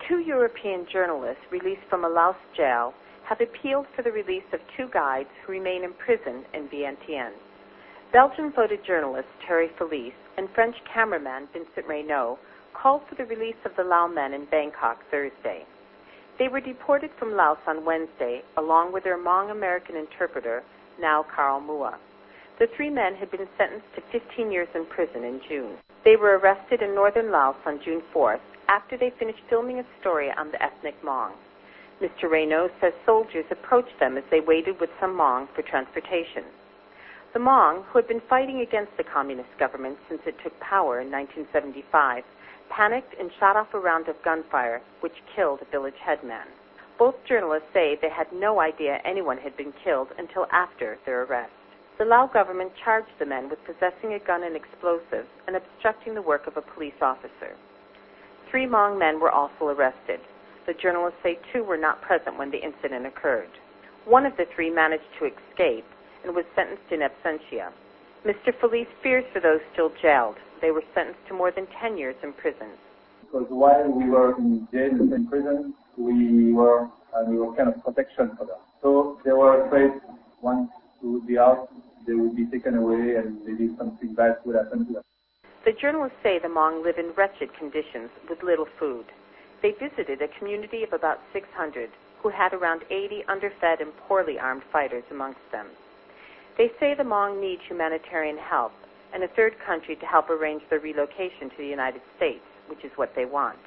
Two European journalists released from a Laos jail have appealed for the release of two guides who remain in prison in Vientiane. Belgian-voted journalist Thierry Felice and French cameraman Vincent Reynaud called for the release of the Lao men in Bangkok Thursday. They were deported from Laos on Wednesday, along with their Hmong American interpreter, now Carl Mua. The three men had been sentenced to 15 years in prison in June. They were arrested in northern Laos on June 4th after they finished filming a story on the ethnic Hmong. Mr. Reynaud says soldiers approached them as they waited with some Hmong for transportation. The Hmong, who had been fighting against the communist government since it took power in 1975, panicked and shot off a round of gunfire, which killed a village headman. Both journalists say they had no idea anyone had been killed until after their arrest. The Lao government charged the men with possessing a gun and explosives and obstructing the work of a police officer. Three Hmong men were also arrested. The journalists say two were not present when the incident occurred. One of the three managed to escape and was sentenced in absentia. Mr. Felice fears for those still jailed. They were sentenced to more than 10 years in prison. Because while we were in jail and in prison, we were kind of protection for them. So they were afraid once we would be out, they would be taken away and maybe something bad would happen to them. The journalists say the Hmong live in wretched conditions with little food. They visited a community of about 600 who had around 80 underfed and poorly armed fighters amongst them. They say the Hmong need humanitarian help and a third country to help arrange their relocation to the United States, which is what they want.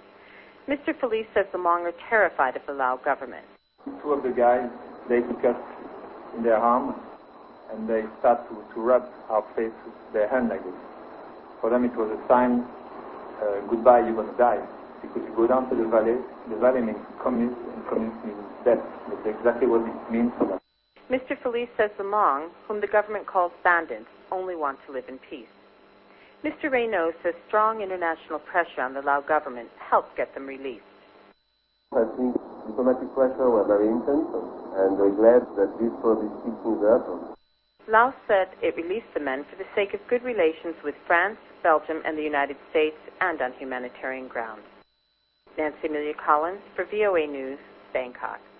Mr. Felice says the Hmong are terrified of the Lao government. Two of the guys, they took us in their arms and they start to rub our face with their hand like this. For them it was a sign, goodbye, you're going to die. Because you go down to the valley means communist, and communist means death. That's exactly what it means for them. Mr. Felice says the Hmong, whom the government calls bandits, only want to live in peace. Mr. Reynaud says strong international pressure on the Lao government helped get them released. I think diplomatic pressure was very intense, and we're glad that this process is keeping up. Laos said it released the men for the sake of good relations with France, Belgium, and the United States, and on humanitarian grounds. Nancy Amelia Collins for VOA News, Bangkok.